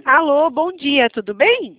Alô, bom dia, tudo bem?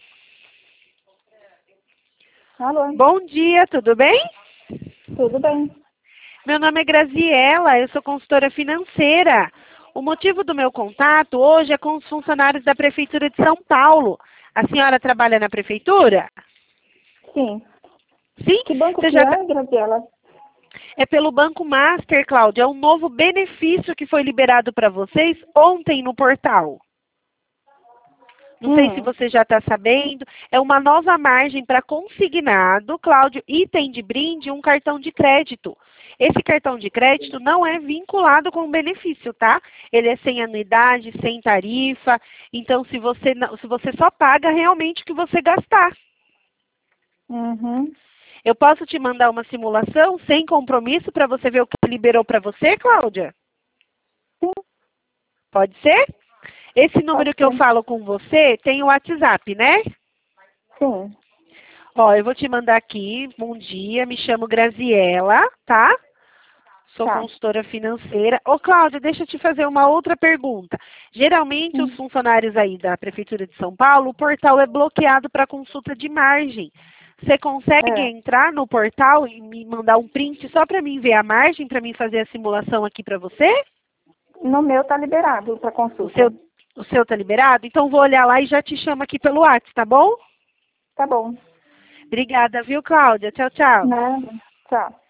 Alô, Bom dia, tudo bem? tudo bem? Meu nome é Graziela, eu sou consultora financeira. O motivo do meu contato hoje é com os funcionários da Prefeitura de São Paulo. A senhora trabalha na Prefeitura? Sim. Sim? Que banco Você que já é, Graziela? É pelo Banco Master, Cláudia. É um novo benefício que foi liberado para vocês ontem no portal. Não sei se você já está sabendo. É uma nova margem para consignado, Cláudio, e tem de brinde um cartão de crédito. Esse cartão de crédito não é vinculado com o benefício, tá? Ele é sem anuidade, sem tarifa. Então, se você só paga realmente o que você gastar. Uhum. Eu posso te mandar uma simulação sem compromisso para você ver o que liberou para você, Cláudia? Sim, Pode ser? Esse pode número que eu ser. falo com você tem o WhatsApp, né? Sim. Ó, eu vou te mandar aqui. Bom dia, me chamo Graziela, tá? Sou Tá. consultora financeira. Ô, Cláudia, deixa eu te fazer uma outra pergunta. Geralmente, os Hum. funcionários aí da Prefeitura de São Paulo, o portal é bloqueado para consulta de margem. Você consegue É. entrar no portal e me mandar um print só para mim ver a margem, para mim fazer a simulação aqui para você? No meu tá liberado para O consulta. seu, o seu tá liberado? Então, vou olhar lá e já te chamo aqui pelo WhatsApp, tá bom? Tá bom. Obrigada, viu, Cláudia? Tchau, tchau. Nada. Tchau.